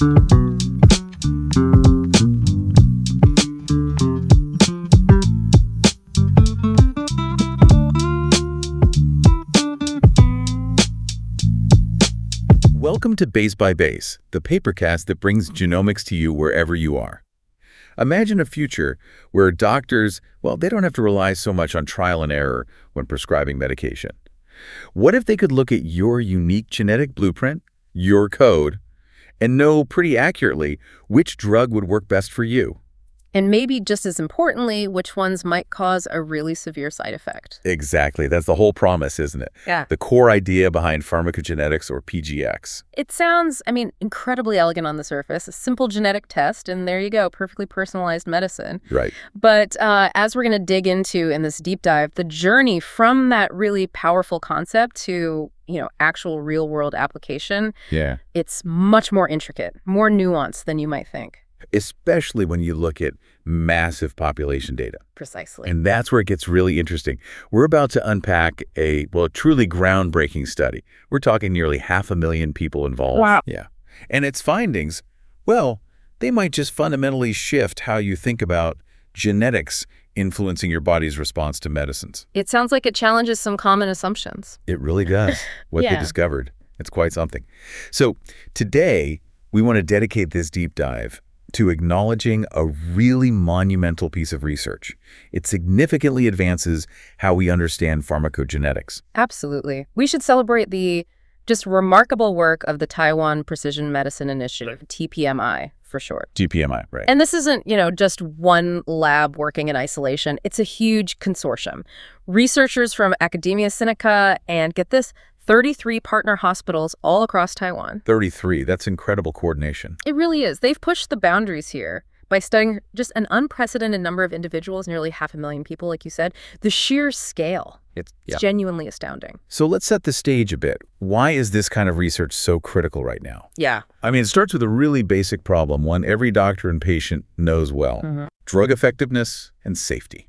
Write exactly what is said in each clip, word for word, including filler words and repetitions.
Welcome to Base by Base, the papercast that brings genomics to you wherever you are. Imagine a future where doctors, well, they don't have to rely so much on trial and error when prescribing medication. What if they could look at your unique genetic blueprint, your code, and know pretty accurately which drug would work best for you? And maybe just as importantly, which ones might cause a really severe side effect. Exactly. That's the whole promise, isn't it? Yeah. The core idea behind pharmacogenetics, or P G X. It sounds, I mean, incredibly elegant on the surface. A simple genetic test, and there you go, perfectly personalized medicine. Right. But uh, as we're going to dig into in this deep dive, the journey from that really powerful concept to, you know, actual real-world application, Yeah. it's much more intricate, more nuanced than you might think. Especially when you look at massive population data. Precisely. And that's where it gets really interesting. We're about to unpack a, well, truly groundbreaking study. We're talking nearly half a million people involved. Wow. Yeah. And its findings, well, they might just fundamentally shift how you think about genetics influencing your body's response to medicines. It sounds like it challenges some common assumptions. It really does. What Yeah. they discovered. It's quite something. So today, we want to dedicate this deep dive to acknowledging a really monumental piece of research. It significantly advances how we understand pharmacogenetics. Absolutely. We should celebrate the just remarkable work of the Taiwan Precision Medicine Initiative, T P M I for short. T P M I, right. And this isn't, you know, just one lab working in isolation. It's a huge consortium. Researchers from Academia Sinica and, get this, thirty-three partner hospitals all across Taiwan. thirty-three. That's incredible coordination. It really is. They've pushed the boundaries here by studying just an unprecedented number of individuals, nearly half a million people, like you said. The sheer scale, It's, it's yeah. genuinely astounding. So let's set the stage a bit. Why is this kind of research so critical right now? Yeah. I mean, it starts with a really basic problem, one every doctor and patient knows well. Mm-hmm. Drug effectiveness and safety.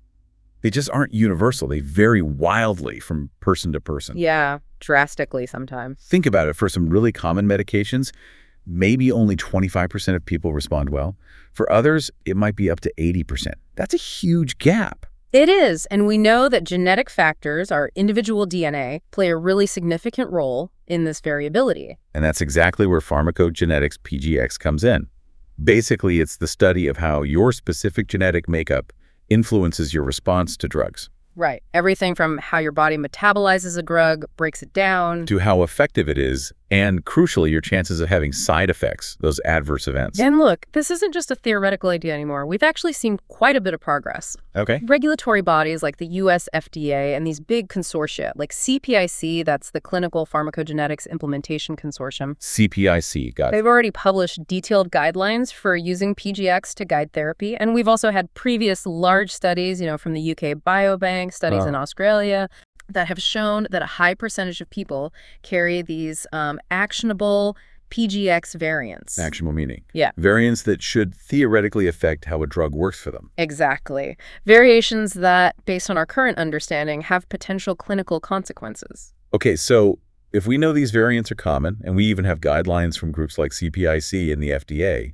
They just aren't universal. They vary wildly from person to person. Yeah, drastically sometimes. Think about it. For some really common medications, maybe only twenty-five percent of people respond well. For others, it might be up to eighty percent. That's a huge gap. It is, and we know that genetic factors, our individual D N A, play a really significant role in this variability. And that's exactly where pharmacogenetics, P G X, comes in. Basically, it's the study of how your specific genetic makeup influences your response to drugs. Right. Everything from how your body metabolizes a drug, breaks it down, To how effective it is, and crucially, your chances of having side effects, those adverse events. And look, this isn't just a theoretical idea anymore. We've actually seen quite a bit of progress. Okay. Regulatory bodies like the U S F D A and these big consortia, like C P I C, that's the Clinical Pharmacogenetics Implementation Consortium, C P I C, got it. they've already published detailed guidelines for using P G X to guide therapy. And we've also had previous large studies, you know, from the U K Biobank, studies Wow. in Australia, that have shown that a high percentage of people carry these um, actionable P G X variants. Actionable meaning. Yeah. Variants that should theoretically affect how a drug works for them. Exactly. Variations that, based on our current understanding, have potential clinical consequences. Okay, so if we know these variants are common, and we even have guidelines from groups like C P I C and the F D A,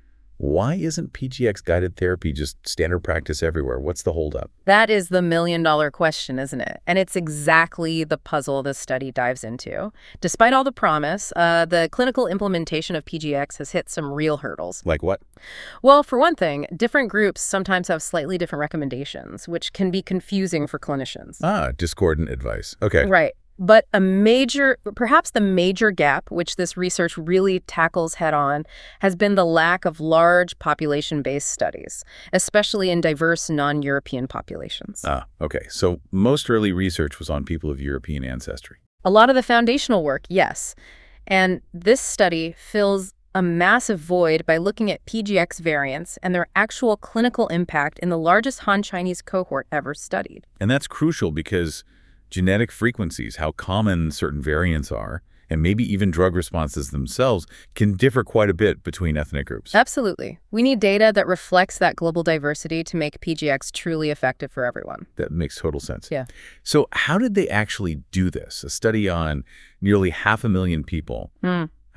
why isn't P G X-guided therapy just standard practice everywhere? What's the holdup? That is the million-dollar question, isn't it? And it's exactly the puzzle this study dives into. Despite all the promise, uh, the clinical implementation of P G X has hit some real hurdles. Like what? Well, for one thing, different groups sometimes have slightly different recommendations, which can be confusing for clinicians. Ah, discordant advice. Okay. Right. But a major, perhaps the major gap, which this research really tackles head-on, has been the lack of large population-based studies, especially in diverse non-European populations. Ah, okay. So most early research was on people of European ancestry. A lot of the foundational work, yes. And this study fills a massive void by looking at P G X variants and their actual clinical impact in the largest Han Chinese cohort ever studied. And that's crucial because genetic frequencies, how common certain variants are, and maybe even drug responses themselves, can differ quite a bit between ethnic groups. Absolutely. We need data that reflects that global diversity to make P G X truly effective for everyone. That makes total sense. Yeah. So how did they actually do this? A study on nearly half a million people. Mm.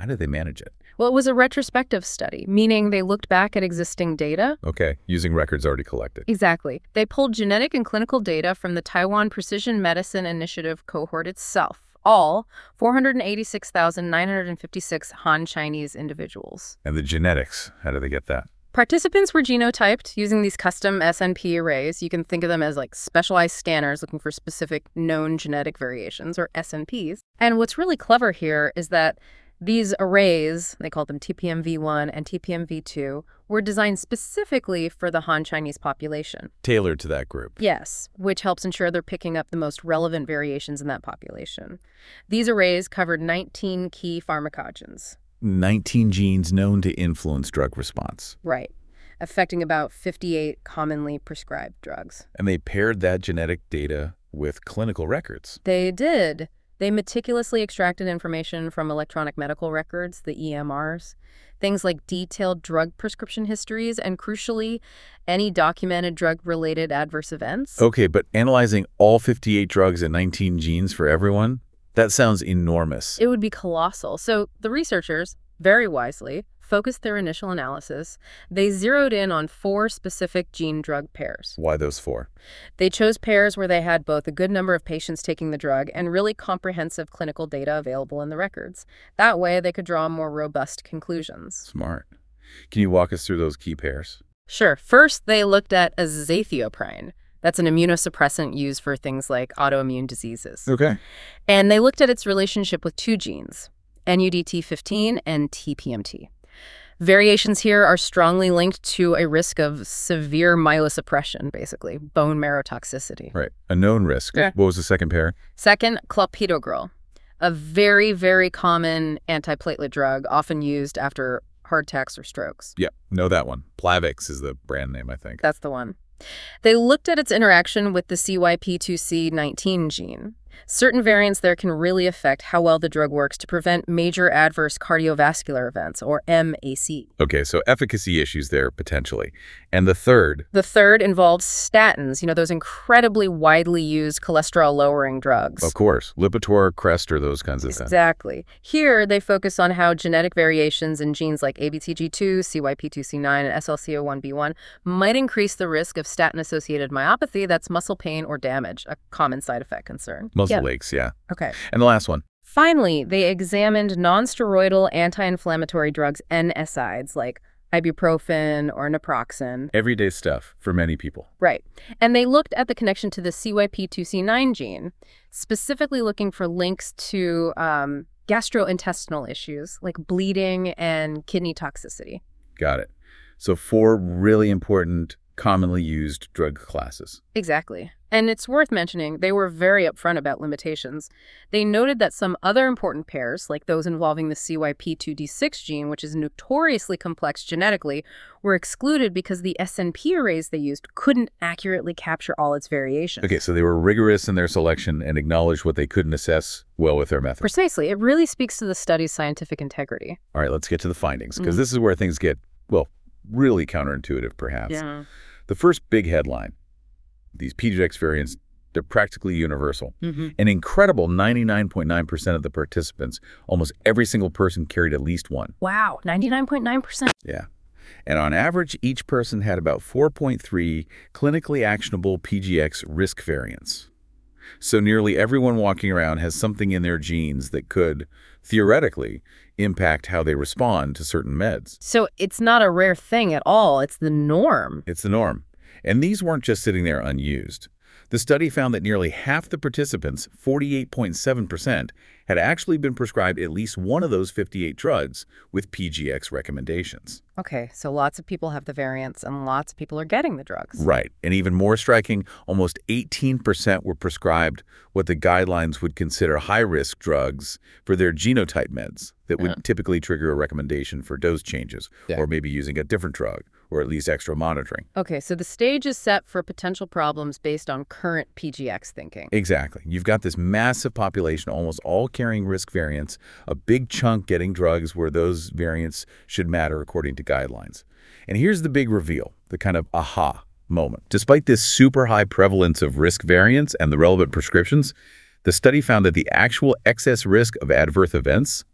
How did they manage it? Well, it was a retrospective study, meaning they looked back at existing data. Okay, using records already collected. Exactly. They pulled genetic and clinical data from the Taiwan Precision Medicine Initiative cohort itself, all four hundred eighty-six thousand nine hundred fifty-six Han Chinese individuals. And the genetics, how did they get that? Participants were genotyped using these custom S N P arrays. You can think of them as like specialized scanners looking for specific known genetic variations, or S N Ps. And what's really clever here is that these arrays, they call them T P M V one and T P M V two, were designed specifically for the Han Chinese population. Tailored to that group. Yes, which helps ensure they're picking up the most relevant variations in that population. These arrays covered nineteen key pharmacogens. nineteen genes known to influence drug response. Right, affecting about fifty-eight commonly prescribed drugs. And they paired that genetic data with clinical records. They did. They meticulously extracted information from electronic medical records, the E M Rs, things like detailed drug prescription histories, and crucially, any documented drug-related adverse events. Okay, but analyzing all fifty-eight drugs and nineteen genes for everyone? That sounds enormous. It would be colossal. So the researchers, very wisely, focused their initial analysis. They zeroed in on four specific gene-drug pairs. Why those four? They chose pairs where they had both a good number of patients taking the drug and really comprehensive clinical data available in the records. That way, they could draw more robust conclusions. Smart. Can you walk us through those key pairs? Sure. First, they looked at azathioprine. That's an immunosuppressant used for things like autoimmune diseases. Okay. And they looked at its relationship with two genes, N U D T fifteen and T P M T. Variations here are strongly linked to a risk of severe myelosuppression, basically, bone marrow toxicity. Right. A known risk. Yeah. What was the second pair? Second, clopidogrel, a very, very common antiplatelet drug often used after heart attacks or strokes. Yeah, know that one. Plavix is the brand name, I think. That's the one. They looked at its interaction with the C Y P two C nineteen gene. Certain variants there can really affect how well the drug works to prevent major adverse cardiovascular events, or M A C. Okay, so efficacy issues there, potentially. And the third? The third involves statins, you know, those incredibly widely used cholesterol-lowering drugs. Of course. Lipitor, Crestor, those kinds of things. Exactly. Here, they focus on how genetic variations in genes like A B T G two, C Y P two C nine, and S L C O one B one might increase the risk of statin-associated myopathy, that's muscle pain or damage, a common side effect concern. Muscle Yeah. aches, yeah. Okay. And the last one? Finally, they examined non-steroidal anti-inflammatory drugs, N SIDs, like ibuprofen or naproxen. Everyday stuff for many people. Right. And they looked at the connection to the C Y P two C nine gene, specifically looking for links to um, gastrointestinal issues like bleeding and kidney toxicity. Got it. So four really important, commonly used drug classes. Exactly. And it's worth mentioning, they were very upfront about limitations. They noted that some other important pairs, like those involving the C Y P two D six gene, which is notoriously complex genetically, were excluded because the S N P arrays they used couldn't accurately capture all its variations. Okay, so they were rigorous in their selection and acknowledged what they couldn't assess well with their method. Precisely. It really speaks to the study's scientific integrity. All right, let's get to the findings, because Mm. this is where things get, well, really counterintuitive, perhaps. Yeah. The first big headline, these P G X variants, they're practically universal. Mm-hmm. An incredible ninety-nine point nine percent of the participants, almost every single person carried at least one. Wow, ninety-nine point nine percent. Yeah. And on average, each person had about four point three clinically actionable P G X risk variants. So nearly everyone walking around has something in their genes that could, theoretically, impact how they respond to certain meds. So it's not a rare thing at all. It's the norm. It's the norm. And these weren't just sitting there unused. The study found that nearly half the participants, forty-eight point seven percent, had actually been prescribed at least one of those fifty-eight drugs with P G X recommendations. Okay, so lots of people have the variants and lots of people are getting the drugs. Right. And even more striking, almost eighteen percent were prescribed what the guidelines would consider high-risk drugs for their genotype meds that would Yeah. typically trigger a recommendation for dose changes, Yeah. or maybe using a different drug, or at least extra monitoring. Okay, so the stage is set for potential problems based on current P G X thinking. Exactly. You've got this massive population, almost all carrying risk variants, a big chunk getting drugs where those variants should matter according to guidelines. And here's the big reveal, the kind of aha moment. Despite this super high prevalence of risk variants and the relevant prescriptions, the study found that the actual excess risk of adverse events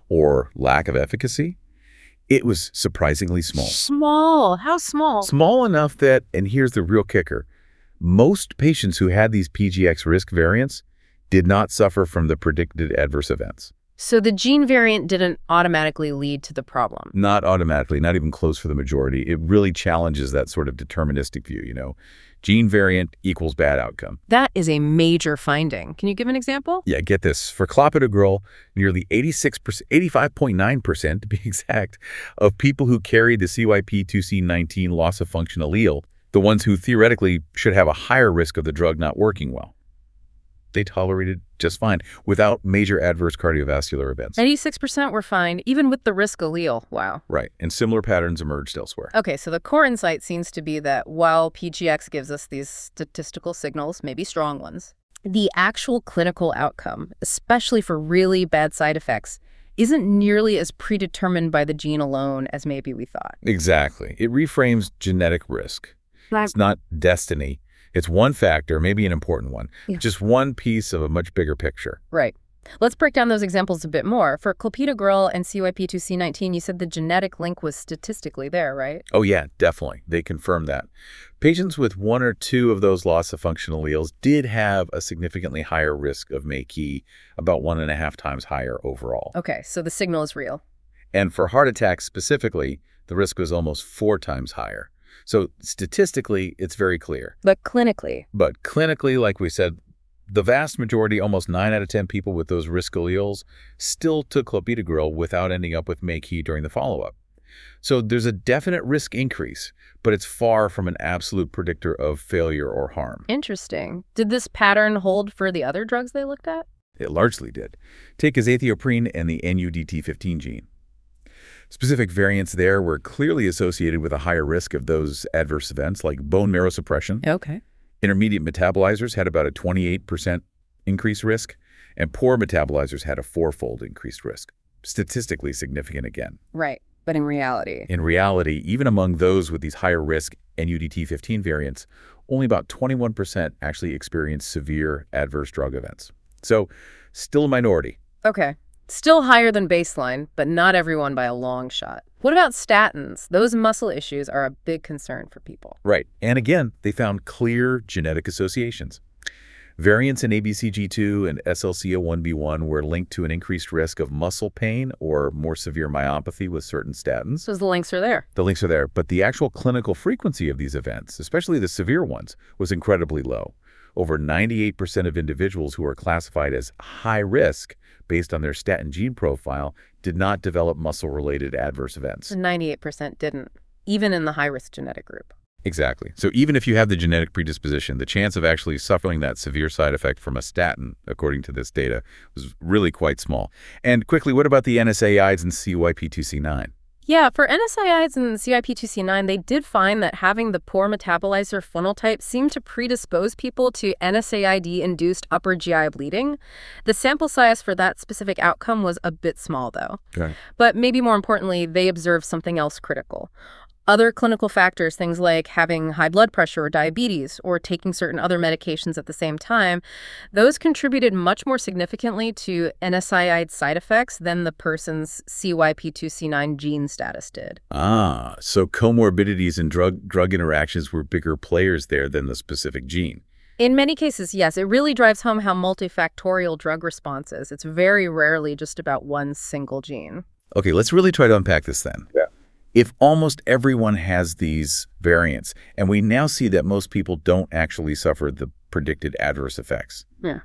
or lack of efficacy, it was surprisingly small. Small? How small? Small enough that, and here's the real kicker, most patients who had these P G X risk variants did not suffer from the predicted adverse events. So the gene variant didn't automatically lead to the problem? Not automatically, not even close for the majority. It really challenges that sort of deterministic view, you know. Gene variant equals bad outcome. That is a major finding. Can you give an example? Yeah, get this. For clopidogrel, nearly eighty-six percent, eighty-five point nine percent to be exact, of people who carried the C Y P two C nineteen loss of function allele, the ones who theoretically should have a higher risk of the drug not working well, they tolerated just fine without major adverse cardiovascular events. eighty-six percent were fine, even with the risk allele. Wow. Right, and similar patterns emerged elsewhere. Okay, so the core insight seems to be that while P G X gives us these statistical signals, maybe strong ones, the actual clinical outcome, especially for really bad side effects, isn't nearly as predetermined by the gene alone as maybe we thought. Exactly. It reframes genetic risk. It's not destiny. It's one factor, maybe an important one, Yeah. just one piece of a much bigger picture. Right. Let's break down those examples a bit more. For clopidogrel and C Y P two C nineteen, you said the genetic link was statistically there, right? Oh yeah, definitely. They confirmed that. Patients with one or two of those loss of function alleles did have a significantly higher risk of M A C E, about one and a half times higher overall. Okay, so the signal is real. And for heart attacks specifically, the risk was almost four times higher. So statistically, it's very clear. But clinically? But clinically, like we said, the vast majority, almost nine out of ten people with those risk alleles, still took clopidogrel without ending up with M A C E during the follow-up. So there's a definite risk increase, but it's far from an absolute predictor of failure or harm. Interesting. Did this pattern hold for the other drugs they looked at? It largely did. Take azathioprine and the N U D T fifteen gene. Specific variants there were clearly associated with a higher risk of those adverse events like bone marrow suppression. Okay. Intermediate metabolizers had about a twenty-eight percent increased risk, and poor metabolizers had a fourfold increased risk. Statistically significant again. Right, but in reality? In reality, even among those with these higher risk N U D T fifteen variants, only about twenty-one percent actually experienced severe adverse drug events. So, still a minority. Okay. Still higher than baseline, but not everyone by a long shot. What about statins? Those muscle issues are a big concern for people. Right. And again, they found clear genetic associations. Variants in A B C G two and S L C O one B one were linked to an increased risk of muscle pain or more severe myopathy with certain statins. So the links are there. The links are there, but the actual clinical frequency of these events, especially the severe ones, was incredibly low. Over ninety-eight percent of individuals who are classified as high risk based on their statin gene profile did not develop muscle-related adverse events. ninety-eight percent didn't, even in the high-risk genetic group. Exactly. So even if you have the genetic predisposition, the chance of actually suffering that severe side effect from a statin, according to this data, was really quite small. And quickly, what about the N S A I Ds and C Y P two C nine? Yeah, for N S A I Ds and C Y P two C nine, they did find that having the poor metabolizer phenotype seemed to predispose people to N S A I D-induced upper G I bleeding. The sample size for that specific outcome was a bit small, though. Okay. But maybe more importantly, they observed something else critical. Other clinical factors, things like having high blood pressure or diabetes or taking certain other medications at the same time, those contributed much more significantly to N S A I D side effects than the person's C Y P two C nine gene status did. Ah, so comorbidities and drug drug interactions were bigger players there than the specific gene. In many cases, yes, it really drives home how multifactorial drug response is. It's very rarely just about one single gene. Okay, let's really try to unpack this then. Yeah. If almost everyone has these variants, and we now see that most people don't actually suffer the predicted adverse effects, Yeah.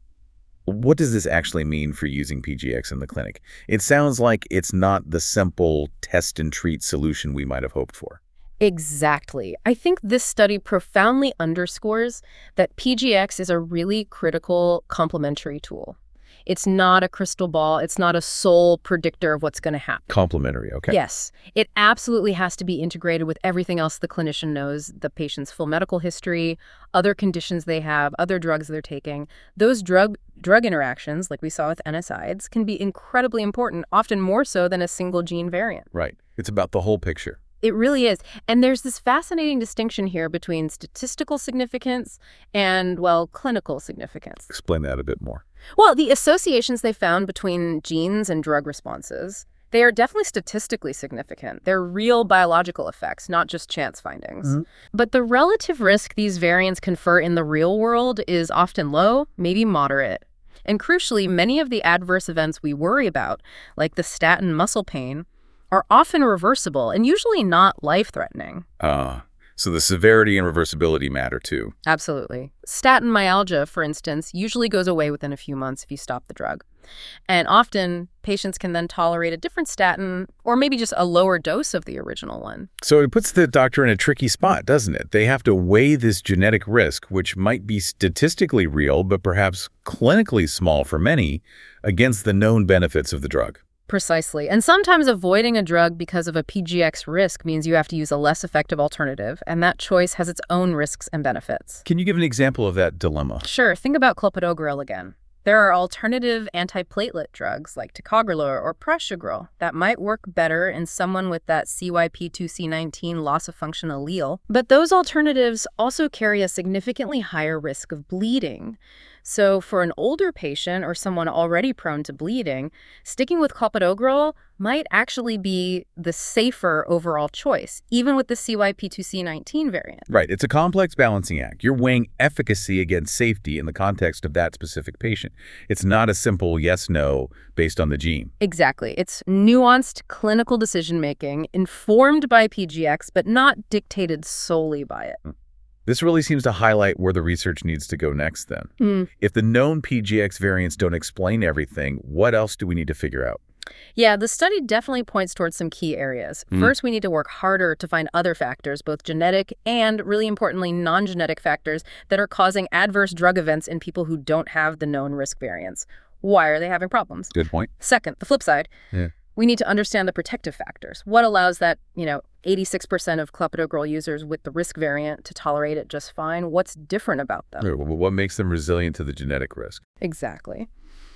what does this actually mean for using P G X in the clinic? It sounds like it's not the simple test and treat solution we might have hoped for. Exactly. I think this study profoundly underscores that P G X is a really critical complementary tool. It's not a crystal ball. It's not a sole predictor of what's going to happen. Complementary, okay. Yes. It absolutely has to be integrated with everything else the clinician knows, the patient's full medical history, other conditions they have, other drugs they're taking. Those drug drug interactions, like we saw with N S A I Ds, can be incredibly important, often more so than a single gene variant. Right. It's about the whole picture. It really is. And there's this fascinating distinction here between statistical significance and, well, clinical significance. Explain that a bit more. Well, the associations they found between genes and drug responses, they are definitely statistically significant. They're real biological effects, not just chance findings. Mm-hmm. But the relative risk these variants confer in the real world is often low, maybe moderate. And crucially, many of the adverse events we worry about, like the statin muscle pain, are often reversible and usually not life-threatening. Uh, so the severity and reversibility matter too. Absolutely. Statin myalgia, for instance, usually goes away within a few months if you stop the drug. And often, patients can then tolerate a different statin or maybe just a lower dose of the original one. So it puts the doctor in a tricky spot, doesn't it? They have to weigh this genetic risk, which might be statistically real, but perhaps clinically small for many, against the known benefits of the drug. Precisely. And sometimes avoiding a drug because of a P G X risk means you have to use a less effective alternative, and that choice has its own risks and benefits. Can you give an example of that dilemma? Sure. Think about clopidogrel again. There are alternative antiplatelet drugs like ticagrelor or prasugrel that might work better in someone with that C Y P two C nineteen loss of function allele. But those alternatives also carry a significantly higher risk of bleeding. So for an older patient or someone already prone to bleeding, sticking with clopidogrel might actually be the safer overall choice, even with the C Y P two C nineteen variant. Right. It's a complex balancing act. You're weighing efficacy against safety in the context of that specific patient. It's not a simple yes-no based on the gene. Exactly. It's nuanced clinical decision-making, informed by P G X, but not dictated solely by it. This really seems to highlight where the research needs to go next then. Mm. If the known P G X variants don't explain everything, what else do we need to figure out? Yeah, the study definitely points towards some key areas. Mm. First, we need to work harder to find other factors, both genetic and, really importantly, non-genetic factors that are causing adverse drug events in people who don't have the known risk variants. Why are they having problems? Good point. Second, the flip side. Yeah. We need to understand the protective factors. What allows that, you know, eighty-six percent of clopidogrel users with the risk variant to tolerate it just fine? What's different about them? What makes them resilient to the genetic risk? Exactly.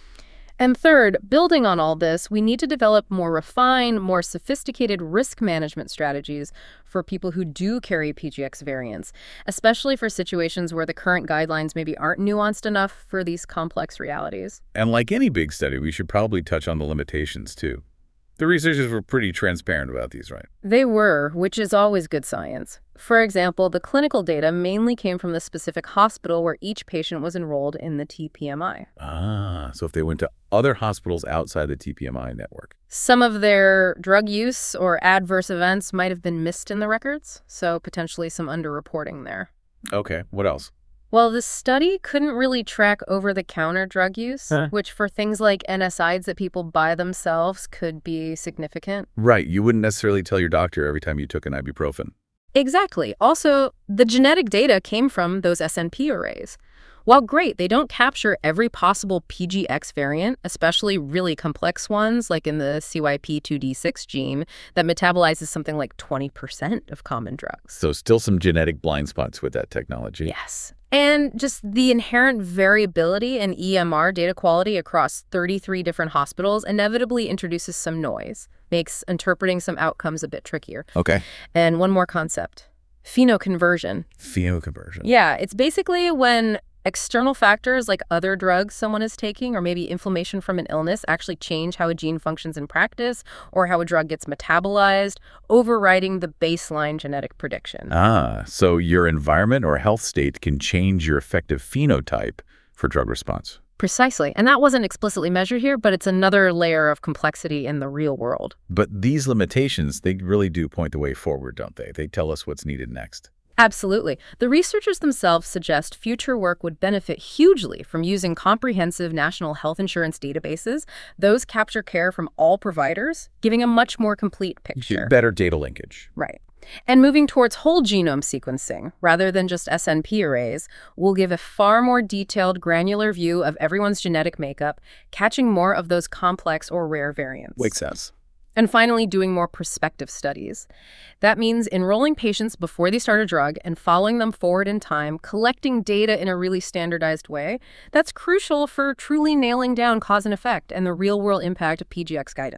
And third, building on all this, we need to develop more refined, more sophisticated risk management strategies for people who do carry P G X variants, especially for situations where the current guidelines maybe aren't nuanced enough for these complex realities. And like any big study, we should probably touch on the limitations too. The researchers were pretty transparent about these, right? They were, which is always good science. For example, the clinical data mainly came from the specific hospital where each patient was enrolled in the T P M I. Ah, so if they went to other hospitals outside the T P M I network. Some of their drug use or adverse events might have been missed in the records, so potentially some underreporting there. Okay, what else? Well, the study couldn't really track over-the-counter drug use, Huh. which for things like N S I Ds that people buy themselves could be significant. Right, you wouldn't necessarily tell your doctor every time you took an ibuprofen. Exactly. Also, the genetic data came from those S N P arrays. While great, they don't capture every possible P G X variant, especially really complex ones like in the C Y P two D six gene that metabolizes something like twenty percent of common drugs. So still some genetic blind spots with that technology. Yes. And just the inherent variability in E M R data quality across thirty-three different hospitals inevitably introduces some noise, makes interpreting some outcomes a bit trickier. Okay. And one more concept, phenoconversion. Phenoconversion. Yeah, it's basically when external factors like other drugs someone is taking or maybe inflammation from an illness actually change how a gene functions in practice or how a drug gets metabolized, overriding the baseline genetic prediction. Ah, so your environment or health state can change your effective phenotype for drug response. Precisely. And that wasn't explicitly measured here, but it's another layer of complexity in the real world. But these limitations, they really do point the way forward, don't they? They tell us what's needed next. Absolutely. The researchers themselves suggest future work would benefit hugely from using comprehensive national health insurance databases. Those capture care from all providers, giving a much more complete picture. Better data linkage. Right. And moving towards whole genome sequencing, rather than just S N P arrays, will give a far more detailed, granular view of everyone's genetic makeup, catching more of those complex or rare variants. Makes sense. And finally, doing more prospective studies. That means enrolling patients before they start a drug and following them forward in time, collecting data in a really standardized way. That's crucial for truly nailing down cause and effect and the real-world impact of P G X guidance.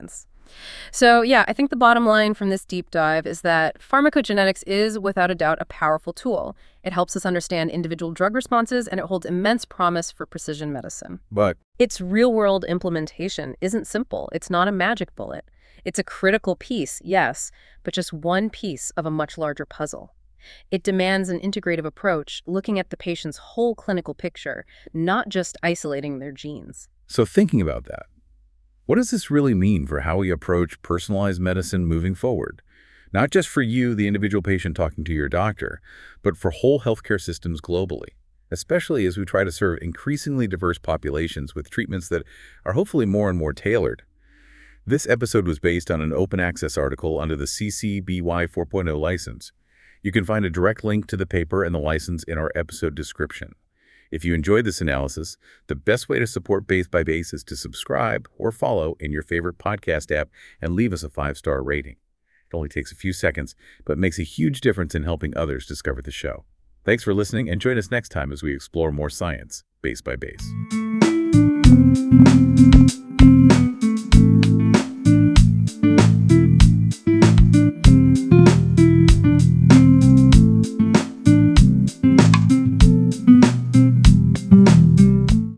So yeah, I think the bottom line from this deep dive is that pharmacogenetics is, without a doubt, a powerful tool. It helps us understand individual drug responses, and it holds immense promise for precision medicine. But Its real-world implementation isn't simple. It's not a magic bullet. It's a critical piece, yes, but just one piece of a much larger puzzle. It demands an integrative approach, looking at the patient's whole clinical picture, not just isolating their genes. so thinking about that, what does this really mean for how we approach personalized medicine moving forward? Not just for you, the individual patient talking to your doctor, but for whole healthcare systems globally, especially as we try to serve increasingly diverse populations with treatments that are hopefully more and more tailored. This episode was based on an open access article under the C C B Y four point oh license. You can find a direct link to the paper and the license in our episode description. If you enjoyed this analysis, the best way to support Base by Base is to subscribe or follow in your favorite podcast app and leave us a five-star rating. It only takes a few seconds, but makes a huge difference in helping others discover the show. Thanks for listening, and join us next time as we explore more science, Base by Base.